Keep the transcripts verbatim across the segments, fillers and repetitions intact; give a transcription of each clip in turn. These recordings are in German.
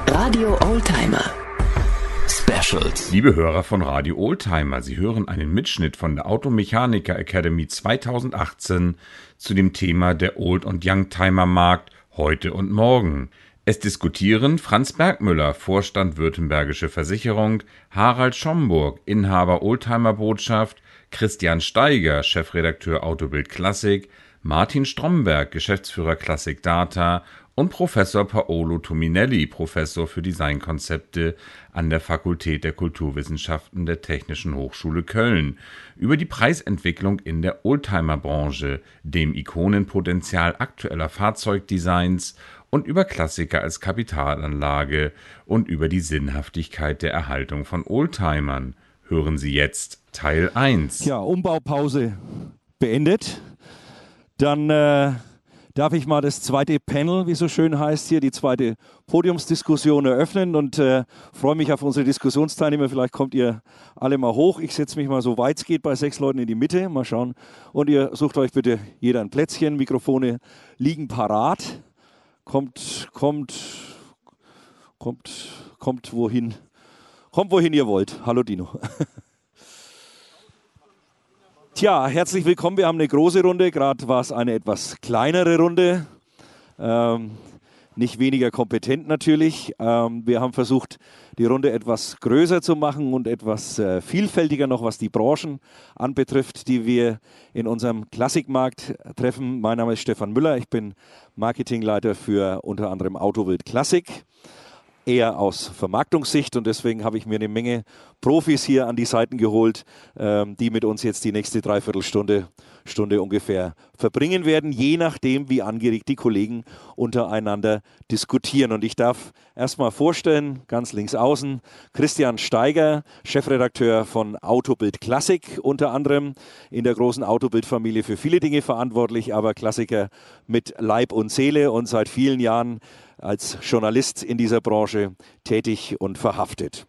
Radio Oldtimer Specials. Liebe Hörer von Radio Oldtimer, Sie hören einen Mitschnitt von der Automechaniker Academy zweitausendachtzehn zu dem Thema der Old- und Youngtimer-Markt heute und morgen. Es diskutieren Franz Bergmüller, Vorstand Württembergische Versicherung, Harald Schomburg, Inhaber Oldtimer-Botschaft, Christian Steiger, Chefredakteur Autobild Klassik, Martin Stromberg, Geschäftsführer Classic Data und Professor Paolo Tominelli, Professor für Designkonzepte an der Fakultät der Kulturwissenschaften der Technischen Hochschule Köln, über die Preisentwicklung in der Oldtimer-Branche, dem Ikonenpotenzial aktueller Fahrzeugdesigns und über Klassiker als Kapitalanlage und über die Sinnhaftigkeit der Erhaltung von Oldtimern. Hören Sie jetzt Teil eins. Ja, Umbaupause beendet. Dann äh, darf ich mal das zweite Panel, wie so schön heißt hier, die zweite Podiumsdiskussion eröffnen und äh, freue mich auf unsere Diskussionsteilnehmer. Vielleicht kommt ihr alle mal hoch. Ich setze mich mal so weit es geht bei sechs Leuten in die Mitte. Mal schauen. Und ihr sucht euch bitte jeder ein Plätzchen. Mikrofone liegen parat. Kommt, kommt, kommt, kommt wohin, kommt wohin ihr wollt. Hallo Dino. Tja, herzlich willkommen. Wir haben eine große Runde. Gerade war es eine etwas kleinere Runde. Ähm, nicht weniger kompetent natürlich. Ähm, wir haben versucht, die Runde etwas größer zu machen und etwas äh, vielfältiger noch, was die Branchen anbetrifft, die wir in unserem Klassikmarkt treffen. Mein Name ist Stefan Müller. Ich bin Marketingleiter für unter anderem Autobild Klassik. Eher aus Vermarktungssicht und deswegen habe ich mir eine Menge Profis hier an die Seiten geholt, ähm, die mit uns jetzt die nächste Dreiviertelstunde Stunde ungefähr verbringen werden, je nachdem, wie angeregt die Kollegen untereinander diskutieren. Und ich darf erstmal vorstellen, ganz links außen, Christian Steiger, Chefredakteur von Autobild Klassik, unter anderem in der großen Autobild-Familie für viele Dinge verantwortlich, aber Klassiker mit Leib und Seele und seit vielen Jahren als Journalist in dieser Branche tätig und verhaftet.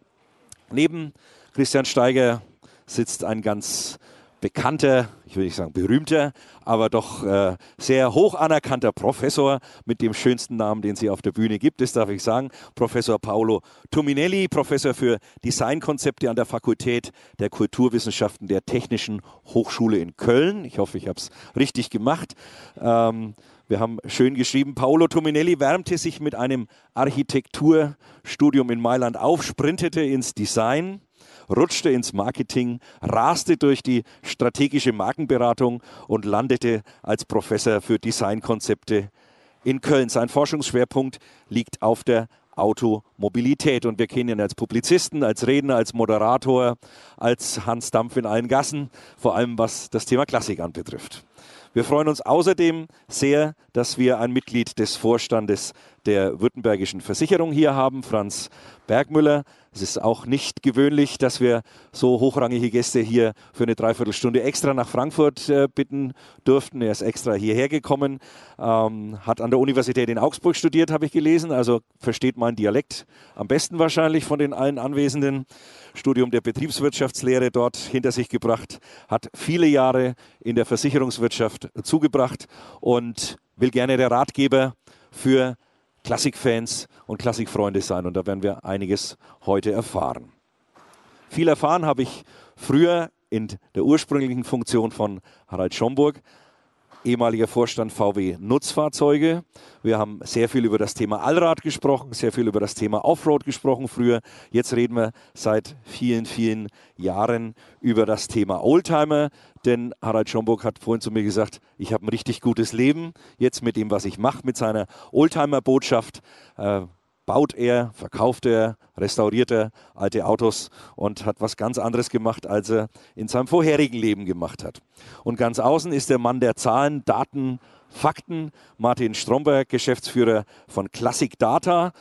Neben Christian Steiger sitzt ein ganz bekannter, ich will nicht sagen berühmter, aber doch äh, sehr hoch anerkannter Professor mit dem schönsten Namen, den es hier auf der Bühne gibt, das darf ich sagen, Professor Paolo Tominelli, Professor für Designkonzepte an der Fakultät der Kulturwissenschaften der Technischen Hochschule in Köln. Ich hoffe, ich habe es richtig gemacht. Ähm, Wir haben schön geschrieben, Paolo Tominelli wärmte sich mit einem Architekturstudium in Mailand auf, sprintete ins Design, rutschte ins Marketing, raste durch die strategische Markenberatung und landete als Professor für Designkonzepte in Köln. Sein Forschungsschwerpunkt liegt auf der Automobilität und wir kennen ihn als Publizisten, als Redner, als Moderator, als Hans Dampf in allen Gassen, vor allem was das Thema Klassik anbetrifft. Wir freuen uns außerdem sehr, dass wir ein Mitglied des Vorstandes der Württembergischen Versicherung hier haben, Franz Bergmüller. Es ist auch nicht gewöhnlich, dass wir so hochrangige Gäste hier für eine Dreiviertelstunde extra nach Frankfurt äh, bitten durften. Er ist extra hierher gekommen, ähm, hat an der Universität in Augsburg studiert, habe ich gelesen, also versteht meinen Dialekt am besten wahrscheinlich von den allen Anwesenden. Studium der Betriebswirtschaftslehre dort hinter sich gebracht, hat viele Jahre in der Versicherungswirtschaft zugebracht und will gerne der Ratgeber für Klassikfans und Klassikfreunde sein. Und da werden wir einiges heute erfahren. Viel erfahren habe ich früher in der ursprünglichen Funktion von Harald Schomburg, ehemaliger Vorstand V W Nutzfahrzeuge. Wir haben sehr viel über das Thema Allrad gesprochen, sehr viel über das Thema Offroad gesprochen früher. Jetzt reden wir seit vielen, vielen Jahren über das Thema Oldtimer. Denn Harald Schomburg hat vorhin zu mir gesagt, ich habe ein richtig gutes Leben. Jetzt mit dem, was ich mache, mit seiner Oldtimer-Botschaft, äh, baut er, verkauft er, restauriert er alte Autos und hat was ganz anderes gemacht, als er in seinem vorherigen Leben gemacht hat. Und ganz außen ist der Mann der Zahlen, Daten, Fakten, Martin Stromberg, Geschäftsführer von Classic Data.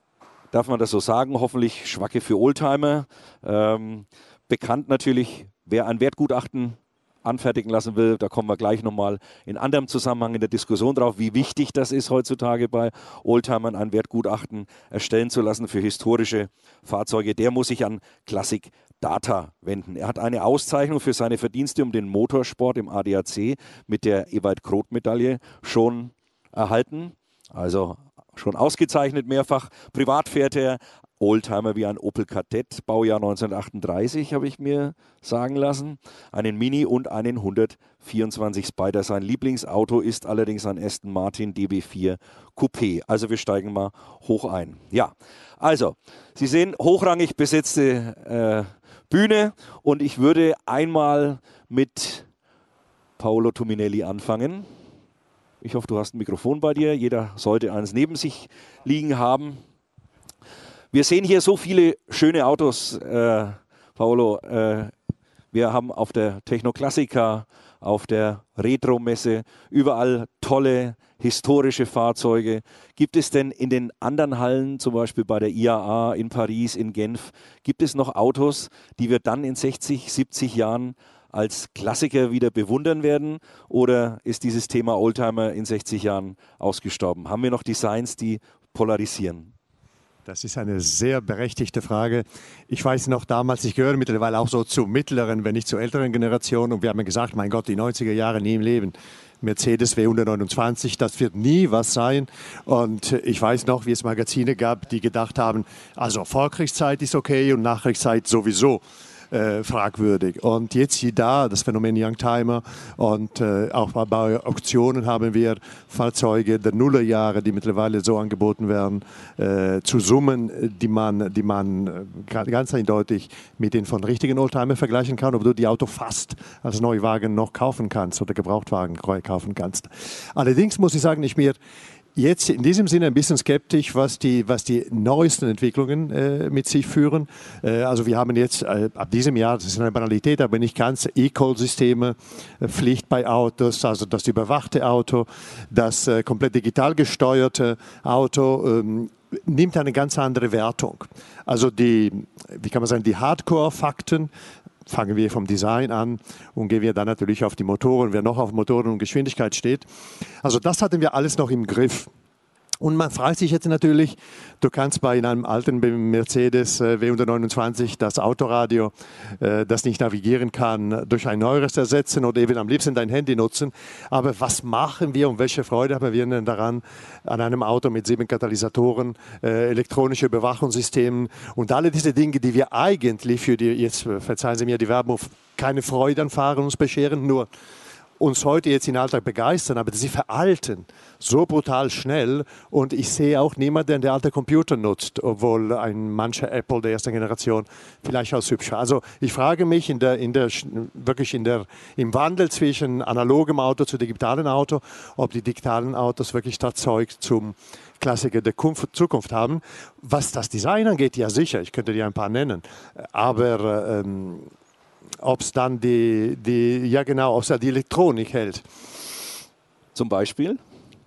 Darf man das so sagen? Hoffentlich Schwacke für Oldtimer. Ähm, bekannt natürlich, wer ein Wertgutachten anfertigen lassen will, da kommen wir gleich nochmal in anderem Zusammenhang in der Diskussion drauf, wie wichtig das ist heutzutage bei Oldtimern, ein Wertgutachten erstellen zu lassen für historische Fahrzeuge. Der muss sich an Classic Data wenden. Er hat eine Auszeichnung für seine Verdienste um den Motorsport im A D A C mit der Ewald Kroth-Medaille schon erhalten. Also schon ausgezeichnet mehrfach. Privat fährt er Oldtimer wie ein Opel Kadett, Baujahr neunzehnhundertachtunddreißig, habe ich mir sagen lassen. Einen Mini und einen hundertvierundzwanzig Spider. Sein Lieblingsauto ist allerdings ein Aston Martin D B vier Coupé. Also wir steigen mal hoch ein. Ja, also, Sie sehen, hochrangig besetzte äh, Bühne und ich würde einmal mit Paolo Tominelli anfangen. Ich hoffe, du hast ein Mikrofon bei dir. Jeder sollte eins neben sich liegen haben. Wir sehen hier so viele schöne Autos, äh, Paolo. Äh, wir haben auf der Technoklassika, auf der Retro-Messe überall tolle historische Fahrzeuge. Gibt es denn in den anderen Hallen, zum Beispiel bei der I A A in Paris, in Genf, gibt es noch Autos, die wir dann in sechzig, siebzig Jahren als Klassiker wieder bewundern werden? Oder ist dieses Thema Oldtimer in sechzig Jahren ausgestorben? Haben wir noch Designs, die polarisieren? Das ist eine sehr berechtigte Frage. Ich weiß noch damals, ich gehöre mittlerweile auch so zur mittleren, wenn nicht zur älteren Generation. Und wir haben gesagt, mein Gott, die neunziger Jahre nie im Leben. Mercedes W hundertneunundzwanzig, das wird nie was sein. Und ich weiß noch, wie es Magazine gab, die gedacht haben, also Vorkriegszeit ist okay und Nachkriegszeit sowieso. Äh, fragwürdig. Und jetzt hier da, das Phänomen Youngtimer und äh, auch bei, bei Auktionen haben wir Fahrzeuge der Nullerjahre, die mittlerweile so angeboten werden, äh, zu Summen, die man, die man ganz eindeutig mit den von richtigen Oldtimer vergleichen kann, obwohl du die Auto fast als Neuwagen noch kaufen kannst oder Gebrauchtwagen kaufen kannst. Allerdings muss ich sagen, ich mir jetzt in diesem Sinne ein bisschen skeptisch, was die, was die neuesten Entwicklungen äh, mit sich führen. Äh, also wir haben jetzt äh, ab diesem Jahr, das ist eine Banalität, aber nicht ganz, E-Call-Systeme, äh, Pflicht bei Autos, also das überwachte Auto, das äh, komplett digital gesteuerte Auto, ähm, nimmt eine ganz andere Wertung. Also die, wie kann man sagen, die Hardcore-Fakten, fangen wir vom Design an und gehen wir dann natürlich auf die Motoren, wer noch auf Motoren und Geschwindigkeit steht. Also das hatten wir alles noch im Griff. Und man fragt sich jetzt natürlich, du kannst bei einem alten Mercedes äh, W hundertneunundzwanzig das Autoradio, äh, das nicht navigieren kann, durch ein neueres ersetzen oder eben am liebsten dein Handy nutzen. Aber was machen wir und welche Freude haben wir denn daran, an einem Auto mit sieben Katalysatoren, äh, elektronische Überwachungssystemen und alle diese Dinge, die wir eigentlich für die, jetzt verzeihen Sie mir die Werbung, keine Freude an Fahren uns bescheren, nur uns heute jetzt in den Alltag begeistern, aber sie veralten so brutal schnell und ich sehe auch niemanden, der alte Computer nutzt, obwohl ein mancher Apple der ersten Generation vielleicht als hübsch war. Also ich frage mich in der, in der, wirklich in der, im Wandel zwischen analogem Auto zu digitalen Auto, ob die digitalen Autos wirklich das Zeug zum Klassiker der Zukunft haben. Was das Design angeht, ja sicher, ich könnte dir ein paar nennen, aber ähm, ob es dann die, die, ja genau, ob es die Elektronik hält. Zum Beispiel?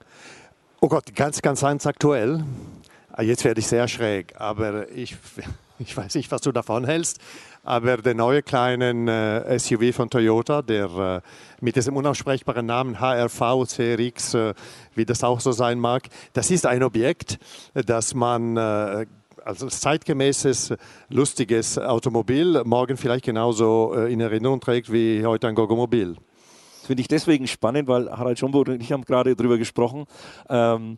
Oh Gott, ganz, ganz ganz aktuell. Jetzt werde ich sehr schräg, aber ich, ich weiß nicht, was du davon hältst. Aber der neue kleine äh, S U V von Toyota, der äh, mit diesem unaussprechbaren Namen H R V C R X, äh, wie das auch so sein mag, das ist ein Objekt, das man äh, also zeitgemäßes, lustiges Automobil morgen vielleicht genauso in Erinnerung trägt wie heute ein Gogomobil. Das finde ich deswegen spannend, weil Harald Schomburg und ich haben gerade darüber gesprochen, ähm,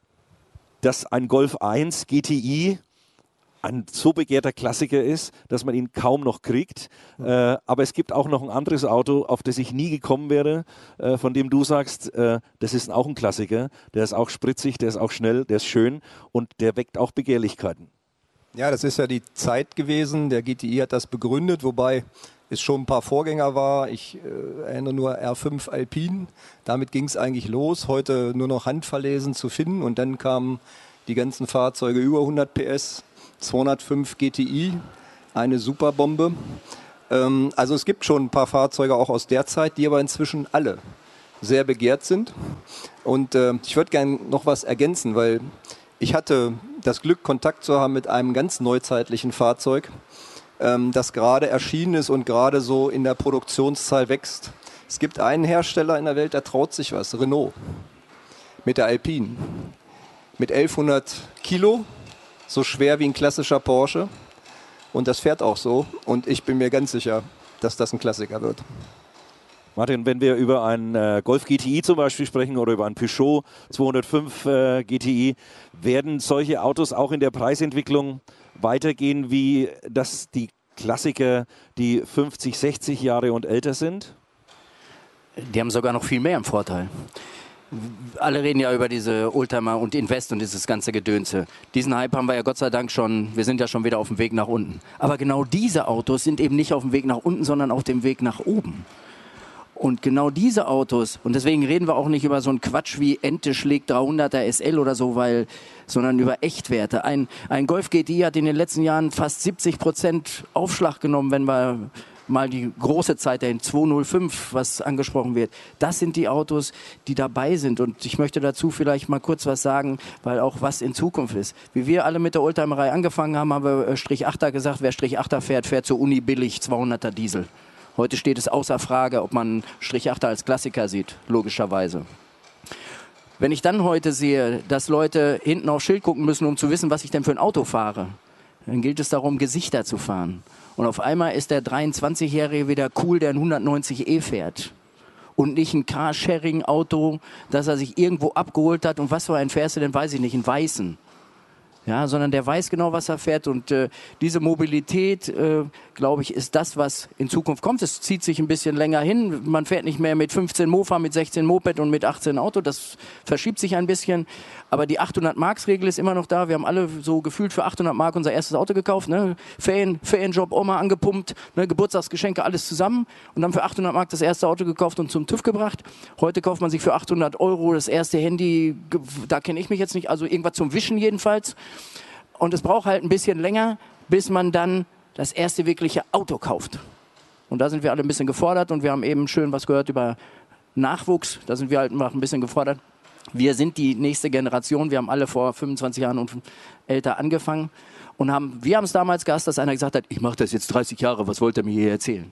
dass ein Golf eins G T I ein so begehrter Klassiker ist, dass man ihn kaum noch kriegt. Äh, aber es gibt auch noch ein anderes Auto, auf das ich nie gekommen wäre, äh, von dem du sagst, äh, das ist auch ein Klassiker. Der ist auch spritzig, der ist auch schnell, der ist schön und der weckt auch Begehrlichkeiten. Ja, das ist ja die Zeit gewesen. Der G T I hat das begründet, wobei es schon ein paar Vorgänger war. Ich äh, erinnere nur R fünf Alpine. Damit ging es eigentlich los. Heute nur noch handverlesen zu finden. Und dann kamen die ganzen Fahrzeuge über hundert P S. zweihundertfünf G T I, eine Superbombe. Ähm, also es gibt schon ein paar Fahrzeuge auch aus der Zeit, die aber inzwischen alle sehr begehrt sind. Und äh, ich würde gerne noch was ergänzen, weil ich hatte das Glück, Kontakt zu haben mit einem ganz neuzeitlichen Fahrzeug, ähm, das gerade erschienen ist und gerade so in der Produktionszahl wächst. Es gibt einen Hersteller in der Welt, der traut sich was, Renault, mit der Alpine, mit elfhundert Kilo. So schwer wie ein klassischer Porsche und das fährt auch so und ich bin mir ganz sicher, dass das ein Klassiker wird. Martin, wenn wir über einen äh, Golf G T I zum Beispiel sprechen oder über einen Peugeot zweihundertfünf äh, G T I, werden solche Autos auch in der Preisentwicklung weitergehen wie das die Klassiker, die fünfzig, sechzig Jahre und älter sind? Die haben sogar noch viel mehr im Vorteil. Alle reden ja über diese Oldtimer und Invest und dieses ganze Gedönse. Diesen Hype haben wir ja Gott sei Dank schon, wir sind ja schon wieder auf dem Weg nach unten. Aber genau diese Autos sind eben nicht auf dem Weg nach unten, sondern auf dem Weg nach oben. Und genau diese Autos, und deswegen reden wir auch nicht über so einen Quatsch wie Ente schlägt dreihunderter S L oder so, weil, sondern über Echtwerte. Ein, ein Golf G T I hat in den letzten Jahren fast siebzig Prozent Aufschlag genommen, wenn wir mal die große Zeit dahin, zweihundertfünf, was angesprochen wird. Das sind die Autos, die dabei sind. Und ich möchte dazu vielleicht mal kurz was sagen, weil auch was in Zukunft ist. Wie wir alle mit der Oldtimerei angefangen haben, haben wir Strich achter gesagt, wer Strich achter fährt, fährt zur Uni billig zweihunderter Diesel. Heute steht es außer Frage, ob man Strich achter als Klassiker sieht, logischerweise. Wenn ich dann heute sehe, dass Leute hinten aufs Schild gucken müssen, um zu wissen, was ich denn für ein Auto fahre, dann gilt es darum, Gesichter zu fahren. Und auf einmal ist der dreiundzwanzigjährige wieder cool, der ein hundertneunzig E fährt. Und nicht ein Carsharing-Auto, das er sich irgendwo abgeholt hat. Und was für ein fährst du denn, weiß ich nicht, einen weißen. Ja, sondern der weiß genau, was er fährt. Und äh, diese Mobilität, äh, glaube ich, ist das, was in Zukunft kommt. Es zieht sich ein bisschen länger hin. Man fährt nicht mehr mit fünfzehn Mofa, mit sechzehn Moped und mit achtzehn Auto. Das verschiebt sich ein bisschen. Aber die achthundert-Marks-Regel ist immer noch da. Wir haben alle so gefühlt für achthundert Mark unser erstes Auto gekauft. Ne? Ferien, Ferienjob, Oma angepumpt, ne? Geburtstagsgeschenke, alles zusammen. Und dann für achthundert Mark das erste Auto gekauft und zum TÜV gebracht. Heute kauft man sich für achthundert Euro das erste Handy. Da kenne ich mich jetzt nicht. Also irgendwas zum Wischen jedenfalls. Und es braucht halt ein bisschen länger, bis man dann das erste wirkliche Auto kauft. Und da sind wir alle ein bisschen gefordert. Und wir haben eben schön was gehört über Nachwuchs. Da sind wir halt noch ein bisschen gefordert. Wir sind die nächste Generation. Wir haben alle vor fünfundzwanzig Jahren und älter angefangen. Und haben, wir haben es damals gehasst, dass einer gesagt hat, ich mache das jetzt dreißig Jahre, was wollt ihr mir hier erzählen?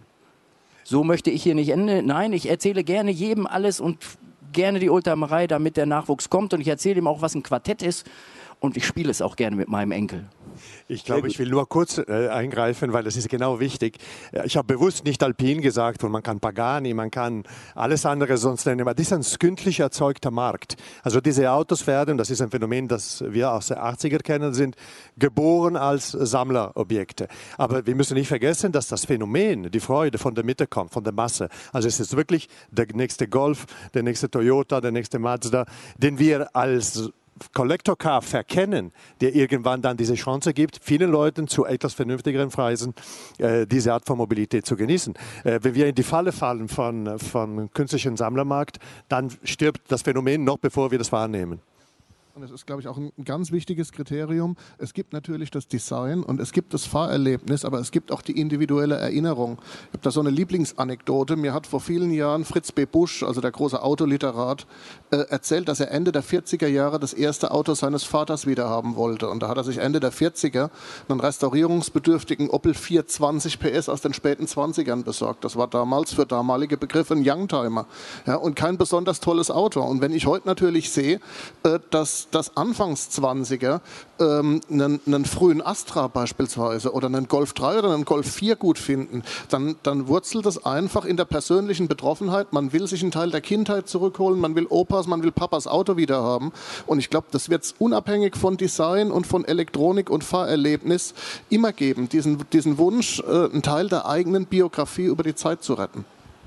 So möchte ich hier nicht enden. Nein, ich erzähle gerne jedem alles und gerne die Oldtimerei, damit der Nachwuchs kommt. Und ich erzähle ihm auch, was ein Quartett ist. Und ich spiele es auch gerne mit meinem Enkel. Ich glaube, ich will nur kurz äh, eingreifen, weil das ist genau wichtig. Ich habe bewusst nicht Alpin gesagt und man kann Pagani, man kann alles andere sonst nennen, aber das ist ein künstlich erzeugter Markt. Also diese Autos werden, das ist ein Phänomen, das wir aus den achtziger kennen, sind geboren als Sammlerobjekte. Aber wir müssen nicht vergessen, dass das Phänomen, die Freude von der Mitte kommt, von der Masse. Also es ist wirklich der nächste Golf, der nächste Toyota, der nächste Mazda, den wir als Collector Car verkennen, der irgendwann dann diese Chance gibt, vielen Leuten zu etwas vernünftigeren Preisen äh, diese Art von Mobilität zu genießen. Äh, wenn wir in die Falle fallen von, von künstlichen Sammlermarkt, dann stirbt das Phänomen noch, bevor wir das wahrnehmen. Und das ist, glaube ich, auch ein ganz wichtiges Kriterium. Es gibt natürlich das Design und es gibt das Fahrerlebnis, aber es gibt auch die individuelle Erinnerung. Ich habe da so eine Lieblingsanekdote. Mir hat vor vielen Jahren Fritz B. Busch, also der große Autoliterat, äh, erzählt, dass er Ende der vierziger Jahre das erste Auto seines Vaters wieder haben wollte. Und da hat er sich Ende der vierziger einen restaurierungsbedürftigen Opel vierhundertzwanzig P S aus den späten zwanzigern besorgt. Das war damals für damalige Begriffe ein Youngtimer. Ja, und kein besonders tolles Auto. Und wenn ich heute natürlich sehe, äh, dass dass Anfangs zwanziger ähm, einen, einen frühen Astra beispielsweise oder einen Golf drei oder einen Golf vier gut finden, dann, dann wurzelt das einfach in der persönlichen Betroffenheit. Man will sich einen Teil der Kindheit zurückholen, man will Opas, man will Papas Auto wieder haben. Und ich glaube, das wird es unabhängig von Design und von Elektronik und Fahrerlebnis immer geben, diesen, diesen Wunsch, äh, einen Teil der eigenen Biografie über die Zeit zu retten.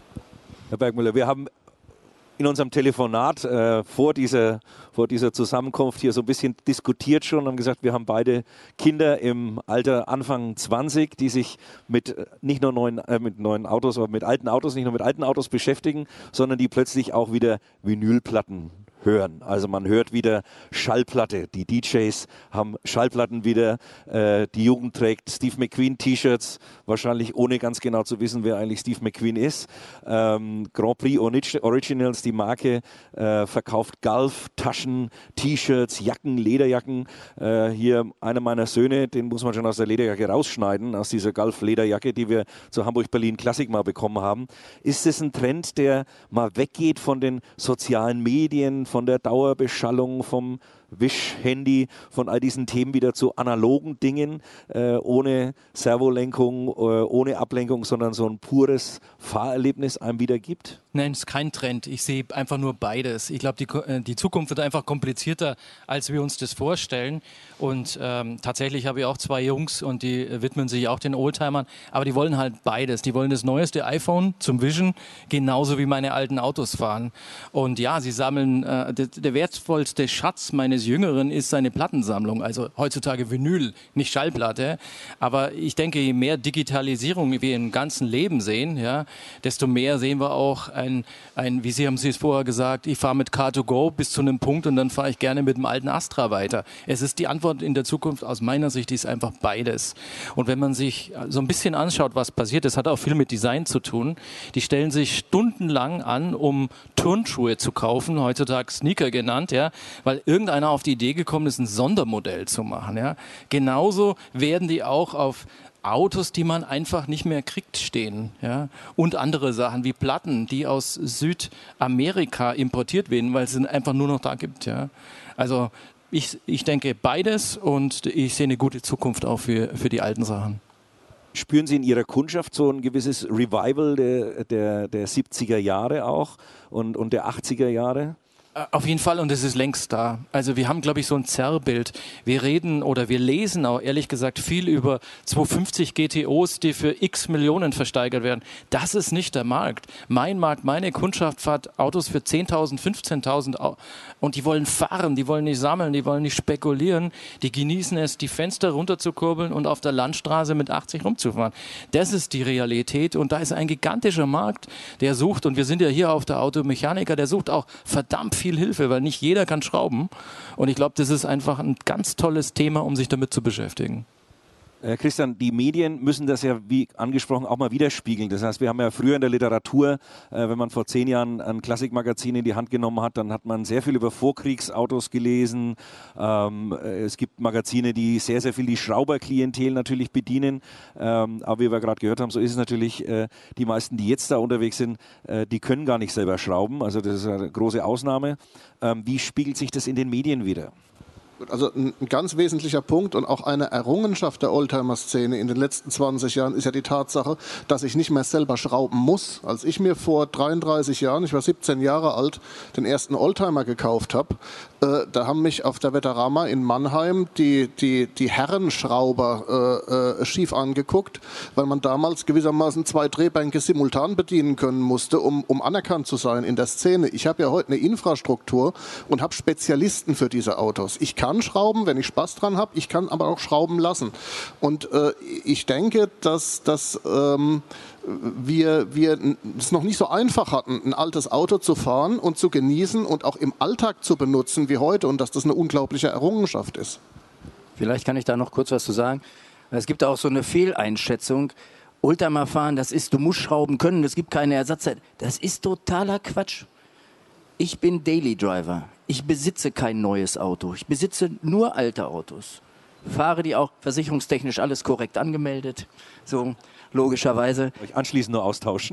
Herr Bergmüller, wir haben in unserem Telefonat äh, vor, dieser, vor dieser Zusammenkunft hier so ein bisschen diskutiert schon und haben gesagt, wir haben beide Kinder im Alter Anfang zwanzig, die sich mit nicht nur neuen, äh, mit neuen Autos, aber mit alten Autos, nicht nur mit alten Autos beschäftigen, sondern die plötzlich auch wieder Vinylplatten hören. Also man hört wieder Schallplatte. Die D Js haben Schallplatten wieder. Äh, die Jugend trägt Steve McQueen T-Shirts, wahrscheinlich ohne ganz genau zu wissen, wer eigentlich Steve McQueen ist. Ähm, Grand Prix Originals, die Marke, äh, verkauft Golf, Taschen, T-Shirts, Jacken, Lederjacken. Äh, hier einer meiner Söhne, den muss man schon aus der Lederjacke rausschneiden, aus dieser Golf-Lederjacke, die wir zur Hamburg-Berlin Classic mal bekommen haben. Ist es ein Trend, der mal weggeht von den sozialen Medien, von der Dauerbeschallung, vom Wischhandy, von all diesen Themen wieder zu analogen Dingen, äh, ohne Servolenkung, äh, ohne Ablenkung, sondern so ein pures Fahrerlebnis einem wieder gibt? Nein, es ist kein Trend. Ich sehe einfach nur beides. Ich glaube, die, die Zukunft wird einfach komplizierter, als wir uns das vorstellen. Und ähm, tatsächlich habe ich auch zwei Jungs und die widmen sich auch den Oldtimern. Aber die wollen halt beides. Die wollen das neueste iPhone zum Wischen, genauso wie meine alten Autos fahren. Und ja, sie sammeln, äh, der, der wertvollste Schatz meines Jüngeren ist seine Plattensammlung. Also heutzutage Vinyl, nicht Schallplatte. Aber ich denke, je mehr Digitalisierung wir im ganzen Leben sehen, ja, desto mehr sehen wir auch ein, ein, wie Sie haben Sie es vorher gesagt, ich fahre mit Car to Go bis zu einem Punkt und dann fahre ich gerne mit dem alten Astra weiter. Es ist die Antwort in der Zukunft aus meiner Sicht, ist einfach beides. Und wenn man sich so ein bisschen anschaut, was passiert, das hat auch viel mit Design zu tun. Die stellen sich stundenlang an, um Turnschuhe zu kaufen, heutzutage Sneaker genannt, ja, weil irgendeiner auf die Idee gekommen ist, ein Sondermodell zu machen. Ja. Genauso werden die auch auf Autos, die man einfach nicht mehr kriegt, stehen. Ja? Und andere Sachen wie Platten, die aus Südamerika importiert werden, weil es sie einfach nur noch da gibt. Ja? Also ich, ich denke beides und ich sehe eine gute Zukunft auch für, für die alten Sachen. Spüren Sie in Ihrer Kundschaft so ein gewisses Revival der, der, der siebziger Jahre auch und, und der achtziger Jahre? Auf jeden Fall, und es ist längst da. Also wir haben, glaube ich, so ein Zerrbild. Wir reden oder wir lesen auch ehrlich gesagt viel über zweihundertfünfzig G T Os, die für x Millionen versteigert werden. Das ist nicht der Markt. Mein Markt, meine Kundschaft fährt Autos für zehntausend, fünfzehntausend und die wollen fahren, die wollen nicht sammeln, die wollen nicht spekulieren. Die genießen es, die Fenster runterzukurbeln und auf der Landstraße mit achtzig rumzufahren. Das ist die Realität und da ist ein gigantischer Markt, der sucht, und wir sind ja hier auf der Automechaniker, der sucht auch verdammt viel Hilfe, weil nicht jeder kann schrauben. Und ich glaube, das ist einfach ein ganz tolles Thema, um sich damit zu beschäftigen. Äh, Christian, die Medien müssen das ja, wie angesprochen, auch mal widerspiegeln. Das heißt, wir haben ja früher in der Literatur, äh, wenn man vor zehn Jahren ein Klassikmagazin in die Hand genommen hat, dann hat man sehr viel über Vorkriegsautos gelesen. Ähm, äh, es gibt Magazine, die sehr, sehr viel die Schrauberklientel natürlich bedienen. Ähm, aber wie wir gerade gehört haben, so ist es natürlich, äh, die meisten, die jetzt da unterwegs sind, äh, die können gar nicht selber schrauben. Also das ist eine große Ausnahme. Ähm, wie spiegelt sich das in den Medien wider? Also ein ganz wesentlicher Punkt und auch eine Errungenschaft der Oldtimer-Szene in den letzten zwanzig Jahren ist ja die Tatsache, dass ich nicht mehr selber schrauben muss. Als ich mir vor dreiunddreißig Jahren, ich war siebzehn Jahre alt, den ersten Oldtimer gekauft habe, äh, da haben mich auf der Veterama in Mannheim die, die, die Herrenschrauber äh, äh, schief angeguckt, weil man damals gewissermaßen zwei Drehbänke simultan bedienen können musste, um, um anerkannt zu sein in der Szene. Ich habe ja heute eine Infrastruktur und habe Spezialisten für diese Autos. Ich kann schrauben, wenn ich Spaß dran habe, ich kann aber auch schrauben lassen. Und äh, ich denke, dass, dass ähm, wir, wir es noch nicht so einfach hatten, ein altes Auto zu fahren und zu genießen und auch im Alltag zu benutzen wie heute, und dass das eine unglaubliche Errungenschaft ist. Vielleicht kann ich da noch kurz was zu sagen. Es gibt auch so eine Fehleinschätzung. Oldtimer fahren, das ist, du musst schrauben können, es gibt keine Ersatzteile. Das ist totaler Quatsch. Ich bin Daily Driver. Ich besitze kein neues Auto. Ich besitze nur alte Autos. Fahre die auch versicherungstechnisch alles korrekt angemeldet. So, logischerweise. Euch anschließend nur austauschen.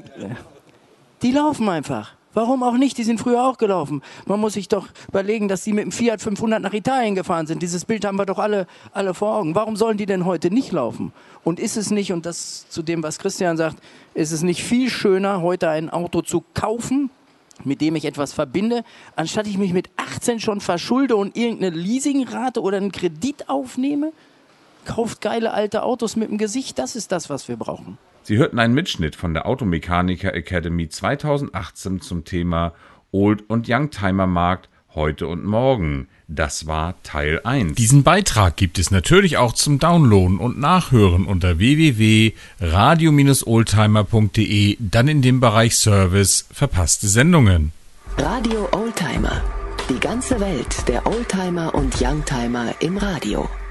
Die laufen einfach. Warum auch nicht? Die sind früher auch gelaufen. Man muss sich doch überlegen, dass die mit dem Fiat fünfhundert nach Italien gefahren sind. Dieses Bild haben wir doch alle, alle vor Augen. Warum sollen die denn heute nicht laufen? Und ist es nicht, und das zu dem, was Christian sagt, ist es nicht viel schöner, heute ein Auto zu kaufen, mit dem ich etwas verbinde, anstatt ich mich mit achtzehn schon verschulde und irgendeine Leasingrate oder einen Kredit aufnehme? Kauft geile alte Autos mit dem Gesicht, das ist das, was wir brauchen. Sie hörten einen Mitschnitt von der Automechaniker Academy zweitausendachtzehn zum Thema Old- und Youngtimer-Markt heute und morgen. Das war Teil eins. Diesen Beitrag gibt es natürlich auch zum Downloaden und Nachhören unter w w w punkt radio Bindestrich oldtimer punkt d e, dann in dem Bereich Service verpasste Sendungen. Radio Oldtimer. Die ganze Welt der Oldtimer und Youngtimer im Radio.